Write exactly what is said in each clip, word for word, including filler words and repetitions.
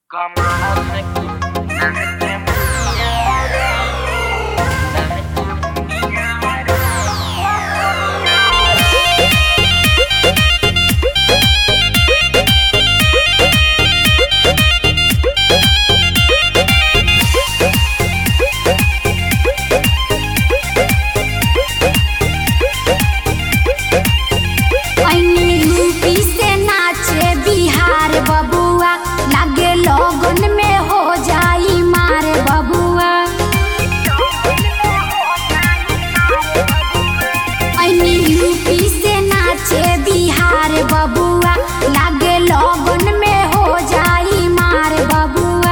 बबुआ लागे लगन में हो जाई मार बबुआ,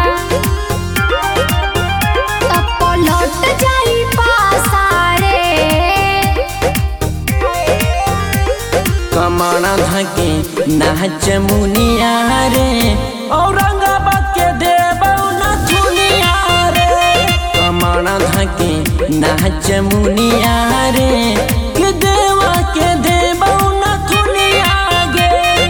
तब पलट जाई पासारे। कमाना धके नाच मुनिया रे, औरंगाबाद के देबौ न दुनिया रे। कमाना धके नाच मुनिया रे, के देवा के देबौ न दुनिया गे।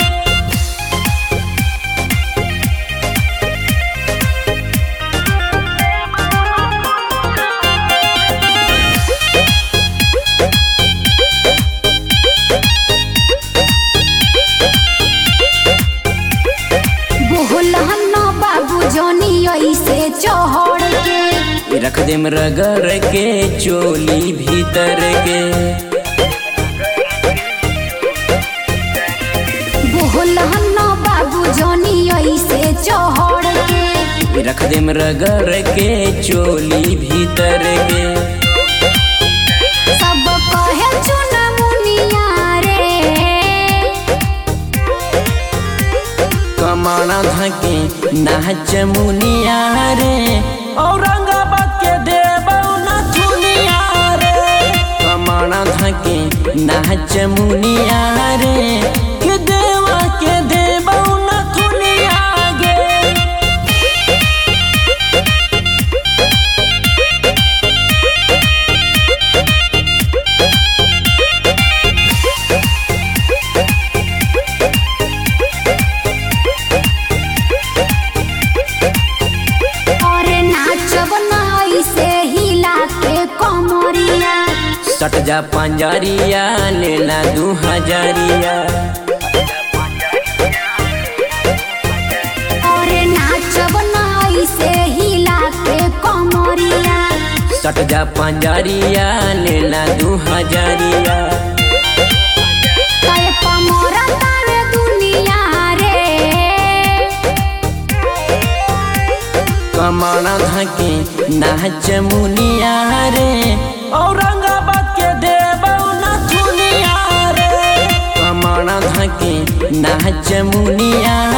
बाबू जोनी ऐसे चढ़ के रख देम रगड़ के चोली भीतर के। बोलहन बाबू जोनी ऐसे चढ़ के रख देम रगड़ के चोली भीतर के। सब कहे चुन मुनिया रे, कमाना धके नाच मुनिया रे, औरंगाबाद के देबौ न दुनिया रे। कमाना धके नाच मुनिया रे, के देवा के देबौ न दुनिया गे। सट जा पंजरिया लेला दू हजारिया। और नाचब नाई से हिला के कमरिया। सट जा पंजरिया लेला दू हजारिया। तय पमोरा तारे दुनिया रे, कमाना धके नाच मुनिया रे, औरंगाबाद के देबौ न दुनिया रे। कमाना धके नाच मुनिया